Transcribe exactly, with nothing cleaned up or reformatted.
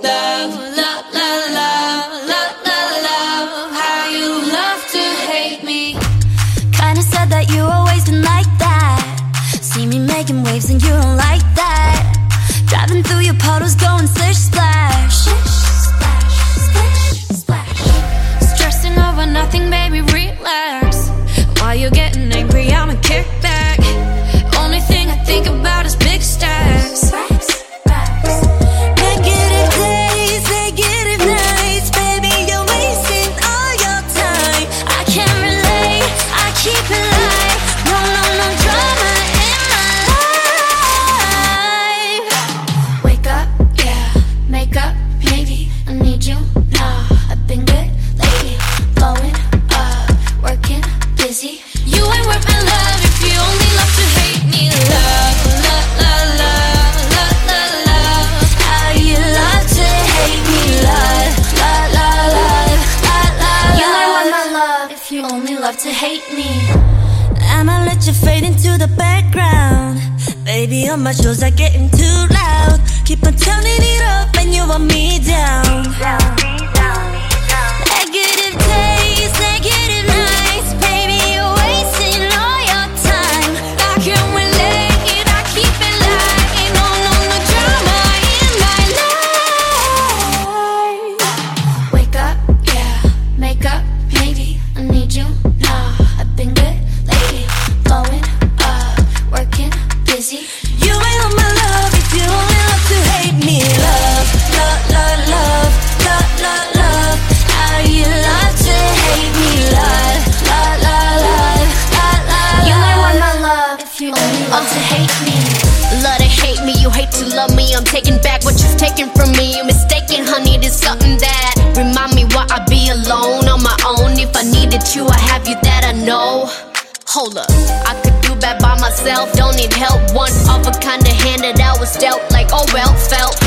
Love, love, love, love, love, love, love, how you love to hate me. Kinda sad that you always been like that. See me making waves and you don't like that. Driving through your puddles going splish splash. Splash, splash, splash. Stressing over nothing, baby, relax. While you're getting angry, I'ma kick back. Only thing I think about is big stacks. Negative days, negative nights. Baby, you're wasting all your time. I can't relate, I keep it light. No, no, no drama in my life. Wake up, yeah, make up, maybe. I need you now. I've been good lately, blowing up, working, busy. You ain't worth my love if you only love to hate me. Love, love, love, love, love, love, love. How you love to hate me. Love, love, love, love, love, love. You ain't worth my love if you only love to hate me. I'ma let you fade into the background. Baby, all my shows are getting too loud. Keep on turning it up and you want me down. Negative days, negative nights. Baby, you're wasting all your time. I can't relate, I keep it light. No, no, no drama in my life. Wake up, yeah, make up, maybe. I need you now. I've been good lately, blowing up, working, busy. You ain't on my love if you only love to hate me. Love, love, love, love, love, love, love. How you love to hate me. Love, love, love, love, love, love. You ain't want my love if you only love to hate me. Love to hate me, you hate to love me. I'm taking back what you've taken from me. You're mistaken, honey, there's something that remind me why I be alone on my own. If I needed you, I have you that I know. Hold up, I could do bad by myself, don't need help. One of a kind of hand that I was dealt, like oh well, felt